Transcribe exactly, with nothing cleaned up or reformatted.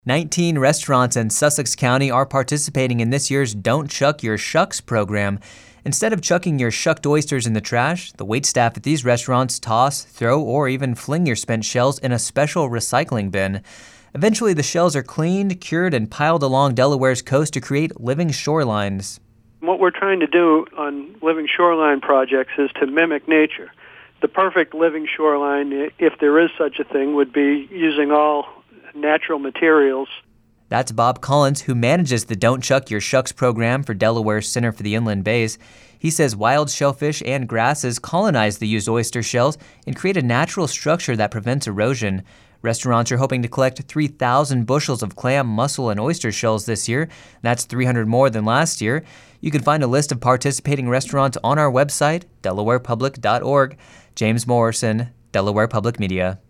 nineteen restaurants in Sussex County are participating in this year's Don't Chuck Your Shucks program. Instead of chucking your shucked oysters in the trash, the waitstaff at these restaurants toss, throw, or even fling your spent shells in a special recycling bin. Eventually, the shells are cleaned, cured, and piled along Delaware's coast to create living shorelines. What we're trying to do on living shoreline projects is to mimic nature. The perfect living shoreline, if there is such a thing, would be using all natural materials. That's Bob Collins, who manages the Don't Chuck Your Shucks program for Delaware's Center for the Inland Bays. He says wild shellfish and grasses colonize the used oyster shells and create a natural structure that prevents erosion. Restaurants are hoping to collect three thousand bushels of clam, mussel, and oyster shells this year. That's three hundred more than last year. You can find a list of participating restaurants on our website, delaware public dot org. James Morrison, Delaware Public Media.